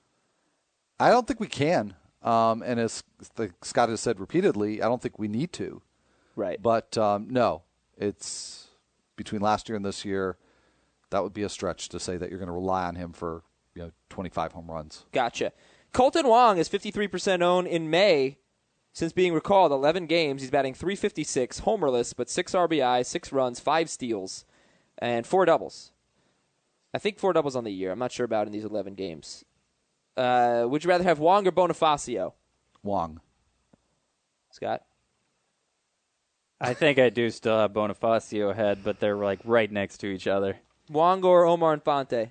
I don't think we can. Um, and as the, Scott has said repeatedly, I don't think we need to. Right. But um, no, it's between last year and this year. That would be a stretch to say that you're going to rely on him for you know twenty-five home runs. Gotcha. Colton Wong is fifty-three percent owned in May. Since being recalled, eleven games, he's batting three fifty-six, homerless, but six R B I, six runs, five steals, and four doubles. I think four doubles on the year. I'm not sure about in these eleven games. Uh, would you rather have Wong or Bonifacio? Wong. Scott? I think I do still have Bonifacio ahead, but they're like right next to each other. Wong or Omar Infante?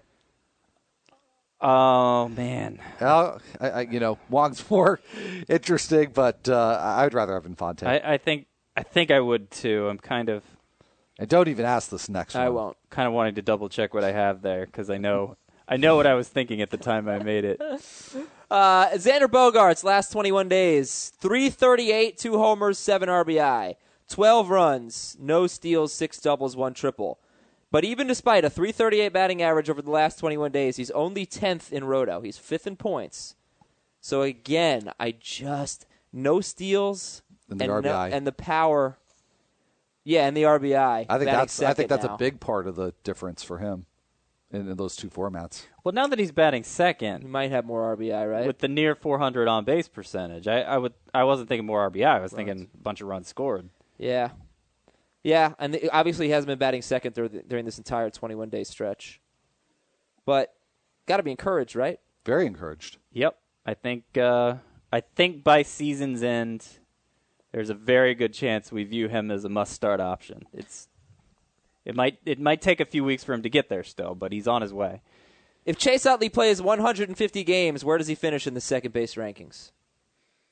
Oh, man. Well, I, I, you know, Wong's more interesting, but uh, I'd rather have Infante. I, I think I think I would too. I'm kind of and don't even ask this next one. I won't. kind of wanting to double check what I have there because I know I know what I was thinking at the time I made it. Uh, Xander Bogaerts, last twenty-one days. three thirty-eight, two homers, seven R B I. twelve runs, no steals, six doubles, one triple. But even despite a three thirty-eight batting average over the last twenty-one days, he's only tenth in Roto. He's fifth in points. So again, I just, no steals. And the and R B I. No, and the power. Yeah, and the R B I. I think batting that's I think second that's now. a big part of the difference for him in, in those two formats. Well, now that he's batting He second might have more R B I, right? with the near four hundred on base percentage, I, I would I wasn't thinking more R B I. I was thinking a bunch of runs scored. Yeah. Yeah, and the, obviously he hasn't been batting second dur- during this entire twenty-one-day stretch. But got to be encouraged, right? Very encouraged. Yep, I think uh, I think by season's end, there's a very good chance we view him as a must-start option. It's it might it might take a few weeks for him to get there still, but he's on his way. If Chase Utley plays one hundred fifty games, where does he finish in the second base rankings?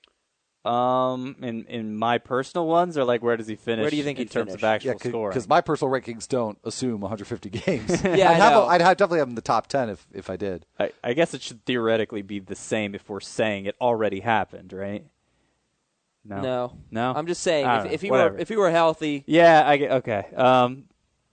Um, in in my personal ones, or like where does he finish? Where do you think in he'd terms finish? of actual Yeah, score? because my personal rankings don't assume one hundred fifty games. Yeah, I I'd, have know. a, I'd have, definitely have him in the top ten if, if I did. I, I guess it should theoretically be the same if we're saying it already happened, right? No, No. no. I'm just saying, I if, don't know. if he Whatever. were if he were healthy, Yeah, I get okay. Um,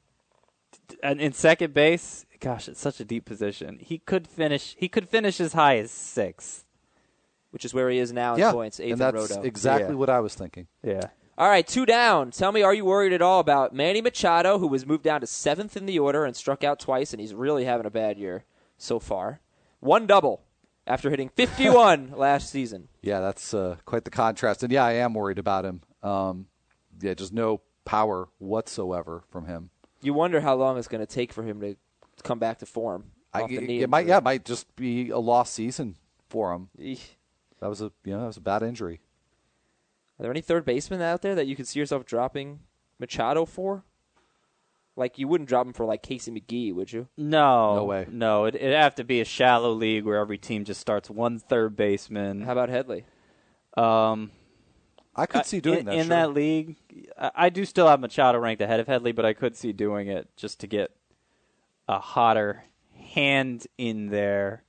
and in second base, gosh, it's such a deep position. He could finish. He could finish as high as sixth. which is where he is now in Yeah, points, eighth and in that's Roto. exactly Yeah. what I was thinking. Yeah. All right, two down. Tell me, are you worried at all about Manny Machado, who was moved down to seventh in the order and struck out twice, and he's really having a bad year so far? One double after hitting fifty-one last season. Yeah, that's uh, quite the contrast. And, yeah, I am worried about him. Um, yeah, just no power whatsoever from him. You wonder how long it's going to take for him to come back to form I, off the it, knee it might, injury. yeah, it might just be a lost season for him. Eesh. That was a, you know, that was a bad injury. Are there any third basemen out there that you could see yourself dropping Machado for? Like, you wouldn't drop him for, like, Casey McGee, would you? No. No way. No, it, it'd have to be a shallow league where every team just starts one third baseman. How about Headley? Um, I could uh, see doing in, that. in sure. that league. I, I do still have Machado ranked ahead of Headley, but I could see doing it just to get a hotter hand in there.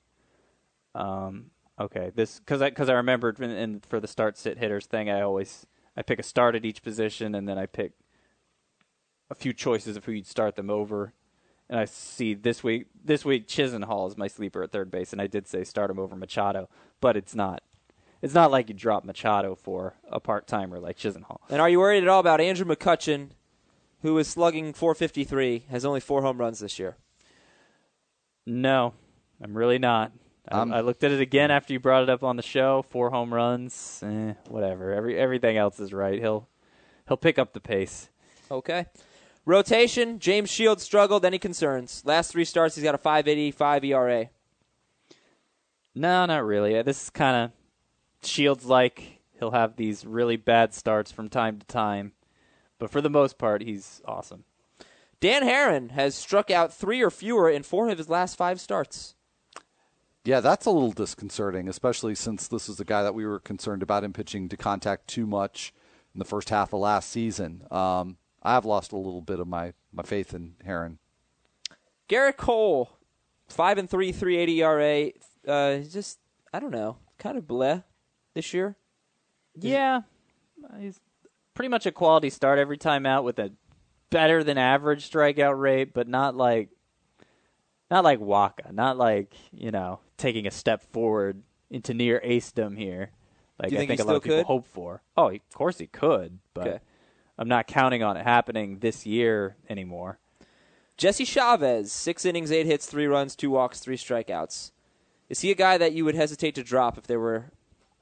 Um, okay, this because I because I remembered in, in, for the start sit hitters thing, I always I pick a start at each position, and then I pick a few choices of who you'd start them over. And I see this week this week Chisenhall is my sleeper at third base, and I did say start him over Machado, but it's not. It's not like you drop Machado for a part-timer like Chisenhall. And are you worried at all about Andrew McCutchen, who is slugging four fifty-three, has only four home runs this year? No, I'm really not. I, Um, I looked at it again after you brought it up on the show. Four home runs, eh, whatever. Every everything else is right. He'll he'll pick up the pace. Okay. Rotation, James Shields struggled. Any concerns? Last three starts, he's got a five eighty-five E R A. No, not really. This is kind of Shields like. He'll have these really bad starts from time to time, but for the most part, he's awesome. Dan Herron has struck out three or fewer in four of his last five starts. Yeah, that's a little disconcerting, especially since this is the guy that we were concerned about him pitching to contact too much in the first half of last season. Um, I have lost a little bit of my, my faith in Herron. Garrett Cole, five and three, three eighty E R A. Uh, he's just I don't know, kind of bleh this year. Yeah, he's pretty much a quality start every time out with a better than average strikeout rate, but not like not like Waka, not like, you know, taking a step forward into near acedom here. Like Do you I think think he a lot of still people could? hope for. Oh, of course he could, but Okay. I'm not counting on it happening this year anymore. Jesse Chavez, six innings, eight hits, three runs, two walks, three strikeouts. Is he a guy that you would hesitate to drop if there were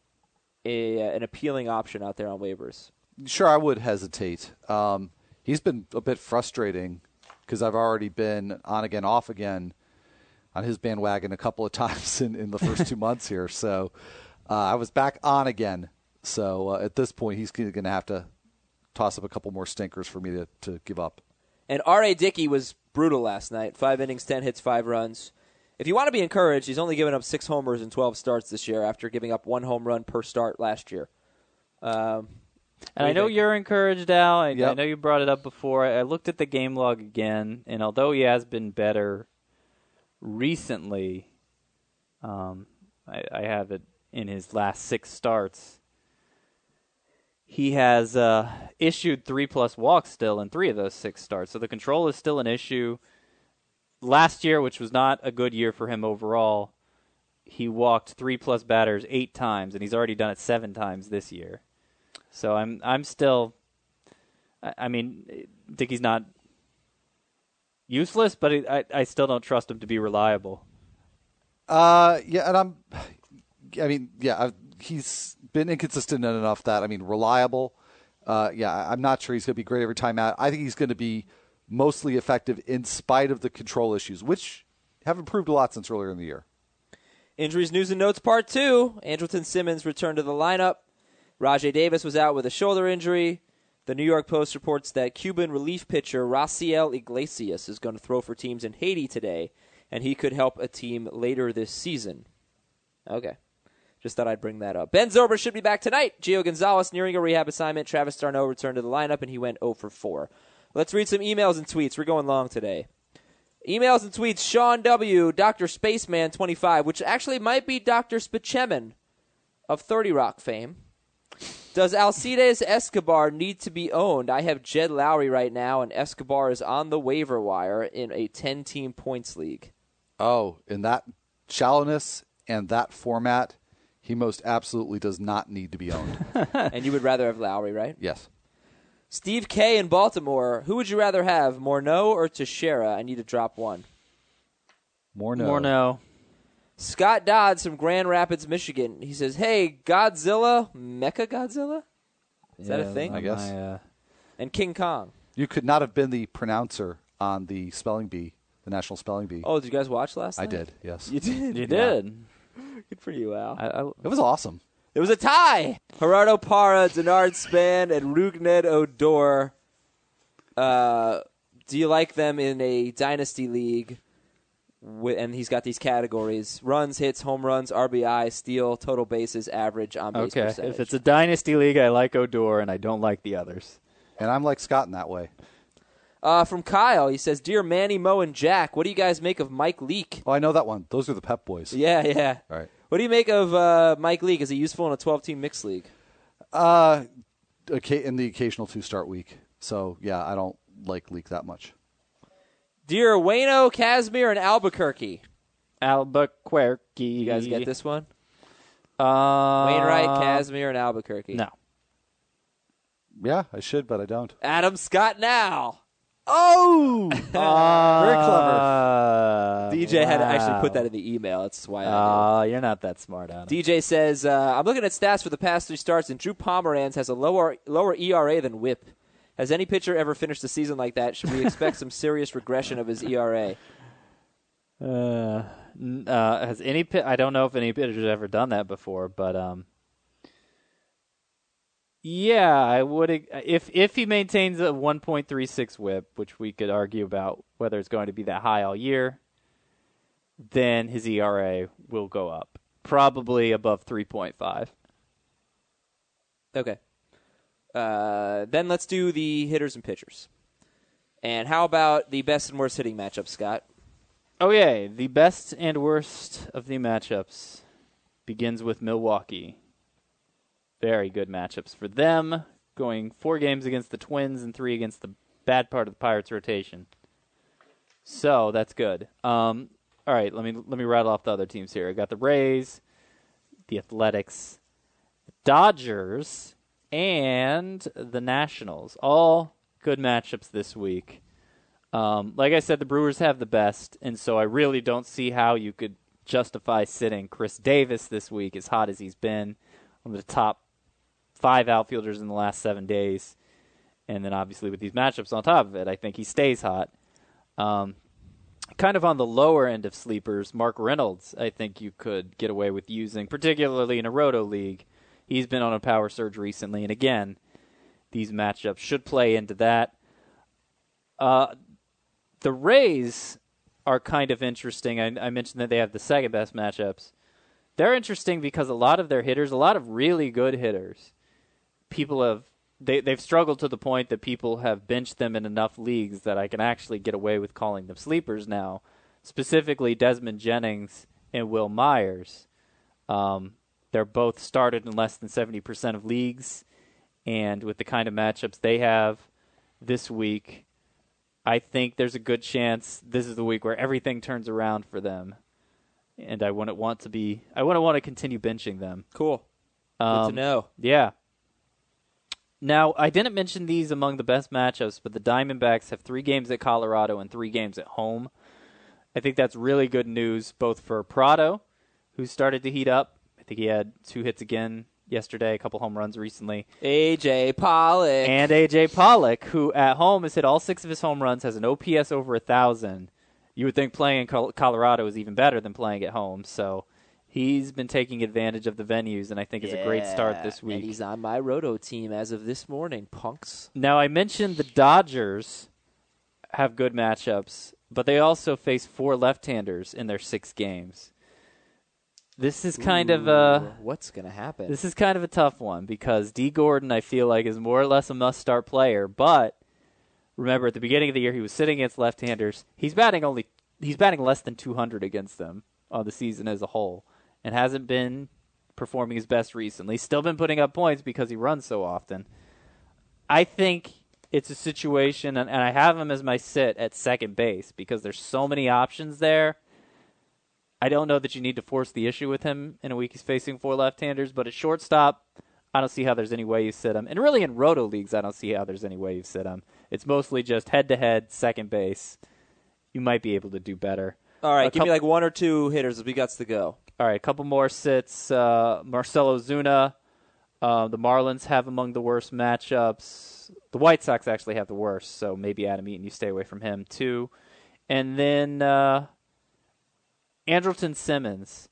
a an appealing option out there on waivers? Sure, I would hesitate. Um, he's been a bit frustrating because I've already been on again, off again on his bandwagon a couple of times in, in the first two months here. So uh, I was back on again. So uh, at this point, he's going to have to toss up a couple more stinkers for me to, to give up. And R A. Dickey was brutal last night. Five innings, ten hits, five runs. If you want to be encouraged, he's only given up six homers in twelve starts this year after giving up one home run per start last year. Um, And I do you know think? you're encouraged, Al. I, I Yep. know you brought it up before. I, I looked at the game log again, and although he has been better recently, um, I, I have it in his last six starts. He has uh, issued three-plus walks still in three of those six starts, so the control is still an issue. Last year, which was not a good year for him overall, he walked three-plus batters eight times, and he's already done it seven times this year. So I'm I'm still, I, I mean, Dickey's not useless, but I I still don't trust him to be reliable. Uh, yeah, and I'm, I mean, yeah, I've, he's been inconsistent enough that, I mean, reliable. Uh, yeah, I'm not sure he's going to be great every time out. I think he's going to be mostly effective in spite of the control issues, which have improved a lot since earlier in the year. Injuries, news, and notes, part two. Andrelton Simmons returned to the lineup. Rajai Davis was out with a shoulder injury. The New York Post reports that Cuban relief pitcher Raciel Iglesias is going to throw for teams in Haiti today, and he could help a team later this season. Okay. Just thought I'd bring that up. Ben Zobrist should be back tonight. Gio Gonzalez nearing a rehab assignment. Travis d'Arnaud returned to the lineup, and he went zero for four. Let's read some emails and tweets. We're going long today. Emails and tweets. Sean W., Doctor Spaceman twenty-five, which actually might be Doctor Spaceman of thirty Rock fame. Does Alcides Escobar need to be owned? I have Jed Lowry right now, and Escobar is on the waiver wire in a ten-team points league. Oh, in that shallowness and that format, he most absolutely does not need to be owned. And you would rather have Lowry, right? Yes. Steve K. in Baltimore. Who would you rather have, Morneau or Teixeira? I need to drop one. More no. More no. Scott Dodds from Grand Rapids, Michigan. He says, hey, Godzilla, Mecha Godzilla? Is that a thing? I guess. My, uh, And King Kong. You could not have been the pronouncer on the spelling bee, the National Spelling Bee. Oh, did you guys watch last I night? did, yes. You did? you did. Good for you, Al. I, I, It was awesome. It was a tie. Gerardo Parra, Denard Span, and Rugned Odor. Uh, do you like them in a dynasty league? And he's got these categories: runs, hits, home runs, R B I, steal, total bases, average, on base okay. percentage. If it's a dynasty league, I like Odor, and I don't like the others. And I'm like Scott in that way. Uh, from Kyle, he says, Dear Manny, Mo, and Jack, what do you guys make of Mike Leake? Oh, I know that one. Those are the Pep Boys. Yeah, yeah. All right. What do you make of uh, Mike Leake? Is he useful in a twelve-team mixed league? Uh, okay, in the occasional two-start week. So, yeah, I don't like Leak that much. Dear Wayno, Casimir, and Albuquerque. Albuquerque. You guys get this one? Uh, Wainwright, Casimir, and Albuquerque. No. Yeah, I should, but I don't. Adam Scott now. Oh! Very clever. Uh, D J had to actually wow. put that in the email. That's why I knew. Oh, you're not that smart, Adam. D J says, uh, I'm looking at stats for the past three starts, and Drew Pomeranz has a lower lower E R A than Whip. Has any pitcher ever finished a season like that? Should we expect some serious regression of his E R A? Uh, n- uh, has any pit? I don't know if any pitcher's ever done that before, but um, yeah, I would if if he maintains a one point three six WHIP, which we could argue about whether it's going to be that high all year. Then his E R A will go up, probably above three point five. Okay. Uh, then let's do the hitters and pitchers. And how about the best and worst hitting matchup, Scott? Okay, the best and worst of the matchups begins with Milwaukee. Very good matchups for them, going four games against the Twins and three against the bad part of the Pirates rotation. So that's good. Um, all right, let me let me rattle off the other teams here. I got the Rays, the Athletics, the Dodgers, and the Nationals. All good matchups this week. Um, like I said, the Brewers have the best, and so I really don't see how you could justify sitting Chris Davis this week, as hot as he's been, one of the top five outfielders in the last seven days. And then obviously with these matchups on top of it, I think he stays hot. Um, kind of on the lower end of sleepers, Mark Reynolds, I think you could get away with using, particularly in a roto league. He's been on a power surge recently, and again, these matchups should play into that. Uh, the Rays are kind of interesting. I, I mentioned that they have the second best matchups. They're interesting because a lot of their hitters, a lot of really good hitters, people have they they've struggled to the point that people have benched them in enough leagues that I can actually get away with calling them sleepers now. Specifically, Desmond Jennings and Will Myers. Um, they're both started in less than seventy percent of leagues, and with the kind of matchups they have this week, I think there's a good chance this is the week where everything turns around for them, and I wouldn't want to be. I wouldn't want to continue benching them. Cool. Um, Good to know. Yeah. Now, I didn't mention these among the best matchups, but the Diamondbacks have three games at Colorado and three games at home. I think that's really good news, both for Prado, who started to heat up. I think he had two hits again yesterday, a couple home runs recently. A J Pollock. And A J Pollock, who at home has hit all six of his home runs, has an O P S over one thousand. You would think playing in Colorado is even better than playing at home, so he's been taking advantage of the venues, and I think yeah, is a great start this week. And he's on my roto team as of this morning, punks. Now, I mentioned the Dodgers have good matchups, but they also face four left-handers in their six games. This is kind of a what's going to happen? This is kind of a tough one because D. Gordon, I feel like, is more or less a must-start player. But remember, at the beginning of the year, he was sitting against left-handers. He's batting only he's batting less than two hundred against them on the season as a whole, and hasn't been performing his best recently. Still been putting up points because he runs so often. I think it's a situation, and, and I have him as my sit at second base because there's so many options there. I don't know that you need to force the issue with him in a week he's facing four left-handers, but at shortstop, I don't see how there's any way you sit him. And really in roto leagues, I don't see how there's any way you sit him. It's mostly just head-to-head, second base. You might be able to do better. All right, a give couple, me like one or two hitters as we got to go. All right, a couple more sits. Uh, Marcelo Zuna. Uh, the Marlins have among the worst matchups. The White Sox actually have the worst, so maybe Adam Eaton, you stay away from him too. And then uh, Andrelton Simmons.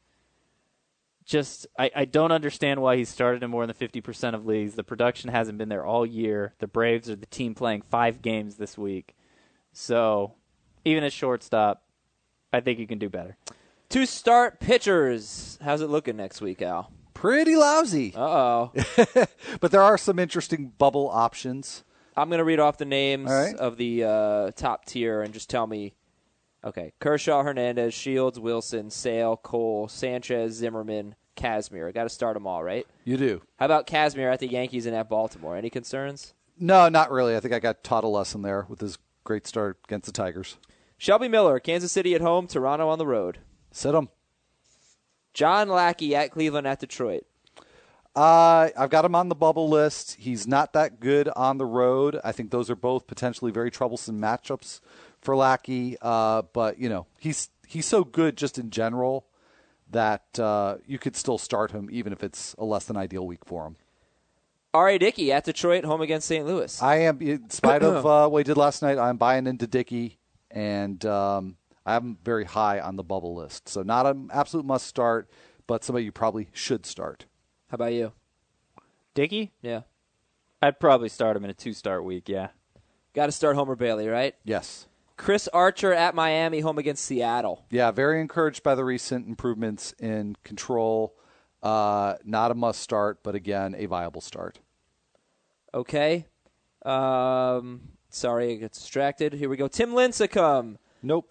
Just, I, I don't understand why he started in more than fifty percent of leagues. The production hasn't been there all year. The Braves are the team playing five games this week. So, even at shortstop, I think you can do better. Two start pitchers. How's it looking next week, Al? Pretty lousy. Uh-oh. But there are some interesting bubble options. I'm going to read off the names right. of the uh, top tier and just tell me. Okay, Kershaw, Hernandez, Shields, Wilson, Sale, Cole, Sanchez, Zimmerman, Kazmir. I got to start them all, right? You do. How about Kazmir at the Yankees and at Baltimore? Any concerns? No, not really. I think I got taught a lesson there with his great start against the Tigers. Shelby Miller, Kansas City at home, Toronto on the road. Sit him. John Lackey at Cleveland at Detroit. Uh, I've got him on the bubble list. He's not that good on the road. I think those are both potentially very troublesome matchups for Lackey. Uh, but, you know, he's he's so good just in general that uh, you could still start him even if it's a less than ideal week for him. R A. Dickey at Detroit, home against Saint Louis. I am, in spite of uh, what he did last night, I'm buying into Dickey, and um, I have him very high on the bubble list. So not an absolute must start, but somebody you probably should start. How about you? Dickey? Yeah. I'd probably start him in a two-start week, yeah. Got to start Homer Bailey, right? Yes. Chris Archer at Miami, home against Seattle. Yeah, very encouraged by the recent improvements in control. Uh, not a must start, but again, a viable start. Okay. Um, sorry, I got distracted. Here we go. Tim Lincecum. Nope.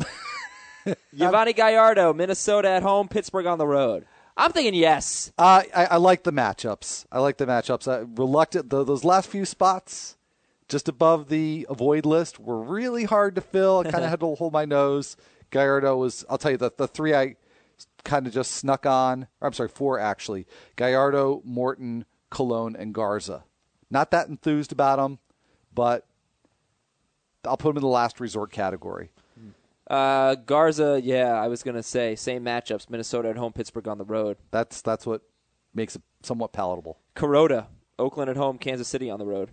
Giovanni Gallardo, Minnesota at home, Pittsburgh on the road. I'm thinking yes. Uh, I, I like the matchups. I like the matchups. I, reluctant. The, those last few spots just above the avoid list were really hard to fill. I kind of had to hold my nose. Gallardo was, I'll tell you, the, the three I kind of just snuck on. Or I'm sorry, four actually. Gallardo, Morton, Cologne, and Garza. Not that enthused about them, but I'll put them in the last resort category. Uh, Garza, yeah, I was going to say, same matchups, Minnesota at home, Pittsburgh on the road. That's that's what makes it somewhat palatable. Kuroda, Oakland at home, Kansas City on the road.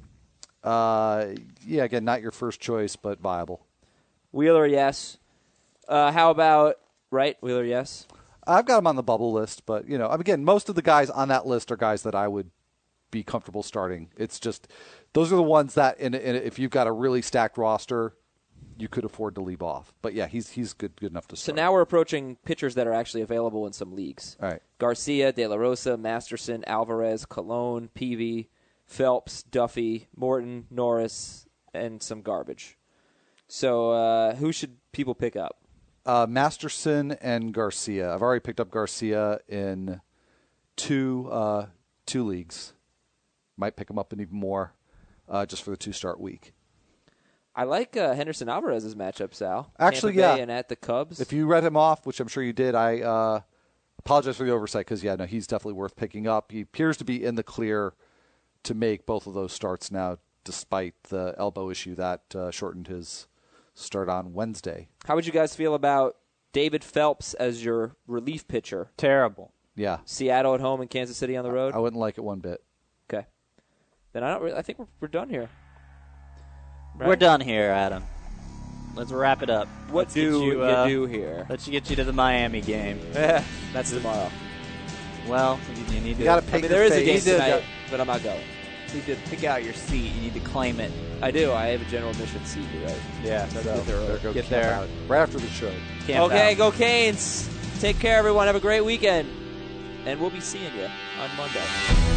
Uh, yeah, again, not your first choice, but viable. Wheeler, yes. Uh, how about, right, Wheeler, yes? I've got him on the bubble list, but, you know, again, most of the guys on that list are guys that I would be comfortable starting. It's just, those are the ones that, in, in, if you've got a really stacked roster, you could afford to leave off. But, yeah, he's he's good good enough to start. So now we're approaching pitchers that are actually available in some leagues. All right. Garcia, De La Rosa, Masterson, Alvarez, Colon, Peavy, Phelps, Duffy, Morton, Norris, and some garbage. So uh, who should people pick up? Uh, Masterson and Garcia. I've already picked up Garcia in two uh, two leagues. Might pick him up in even more uh, just for the two-start week. I like uh, Henderson Alvarez's matchup, Sal. Actually, Tampa Bay yeah. and at the Cubs. If you read him off, which I'm sure you did, I uh, apologize for the oversight because, yeah, no, he's definitely worth picking up. He appears to be in the clear to make both of those starts now, despite the elbow issue that uh, shortened his start on Wednesday. How would you guys feel about David Phelps as your relief pitcher? Terrible. Yeah. Seattle at home and Kansas City on the road? I wouldn't like it one bit. Okay. Then I don't. Really, I think we're, we're done here. Right? We're done here, Adam. Let's wrap it up. What let's do you, you uh, do here? Let's get you to the Miami game. That's tomorrow. Well, you, you need to. You got to I pick mean, your there is a fate. game You did tonight, that. but I'm not going. You need to pick out your seat. You need to claim it. I do. I have a general admission seat, right? Yeah. So so get there early. There, go Get camp there. out. Right after the show. Camp Okay, out. go Canes. Take care, everyone. Have a great weekend. And we'll be seeing you on Monday.